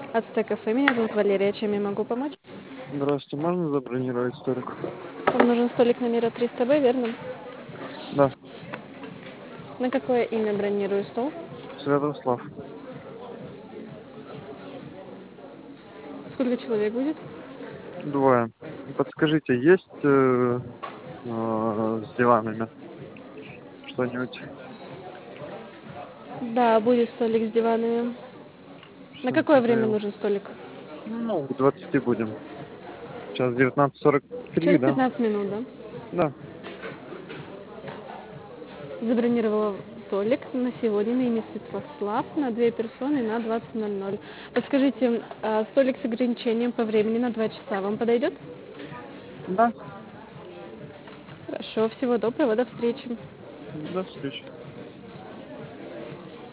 Ацтек кафе. Меня зовут Валерия. Чем я могу помочь? Здравствуйте, можно забронировать столик? Вам нужен столик номера 300Б, верно? Да, На какое имя бронирую стол? Святослав. Сколько человек будет? Двое. Подскажите, есть с диванами что-нибудь? Да, будет столик с диванами. На Всё, какое тогда время нужен столик? ну, к 20 будем. Сейчас 19:43, Через да? 15 минут, да? Да. Забронировала столик на сегодня на имя Святослав на 2 персоны на 20:00. Подскажите, столик с ограничением по времени на 2 часа вам подойдет? Да, Хорошо, всего доброго, до встречи. до встречи.